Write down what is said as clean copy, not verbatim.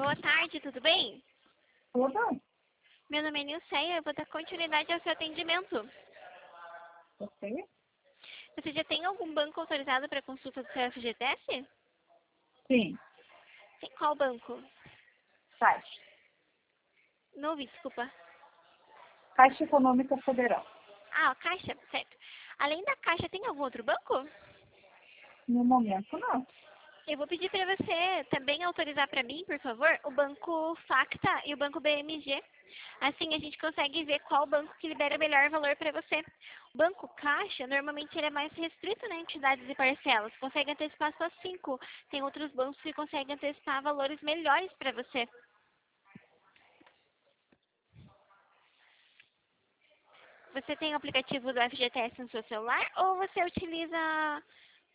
Boa tarde, tudo bem? Tudo? Meu nome é Nilceia, eu vou dar continuidade ao seu atendimento. Você? Você já tem algum banco autorizado para consulta do seu FGTS? Sim. Sim, qual banco? Caixa. Não ouvi, desculpa. Caixa Econômica Federal. Ah, Caixa, certo. Além da Caixa, tem algum outro banco? No momento, não. Eu vou pedir para você também autorizar para mim, por favor, o banco Facta e o banco BMG. Assim a gente consegue ver qual banco que libera melhor valor para você. O banco Caixa, normalmente ele é mais restrito na entidades e parcelas, consegue antecipar só 5. Tem outros bancos que conseguem antecipar valores melhores para você. Você tem o aplicativo do FGTS no seu celular ou você utiliza